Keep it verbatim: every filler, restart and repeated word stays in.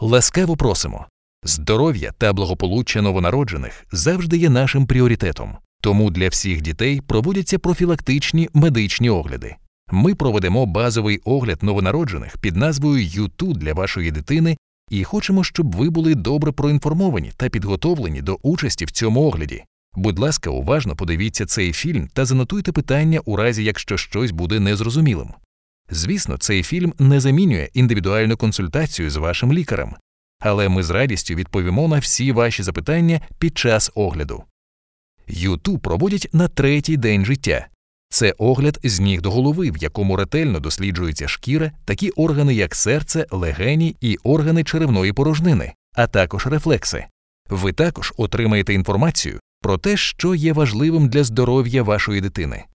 Ласкаво просимо! Здоров'я та благополуччя новонароджених завжди є нашим пріоритетом. Тому для всіх дітей проводяться профілактичні медичні огляди. Ми проведемо базовий огляд новонароджених під назвою ю ту для вашої дитини і хочемо, щоб ви були добре проінформовані та підготовлені до участі в цьому огляді. Будь ласка, уважно подивіться цей фільм та занотуйте питання у разі, якщо щось буде незрозумілим. Звісно, цей фільм не замінює індивідуальну консультацію з вашим лікарем, але ми з радістю відповімо на всі ваші запитання під час огляду. ю ту проводять на третій день життя. Це огляд з ніг до голови, в якому ретельно досліджується шкіра, такі органи, як серце, легені і органи черевної порожнини, а також рефлекси. Ви також отримаєте інформацію про те, що є важливим для здоров'я вашої дитини.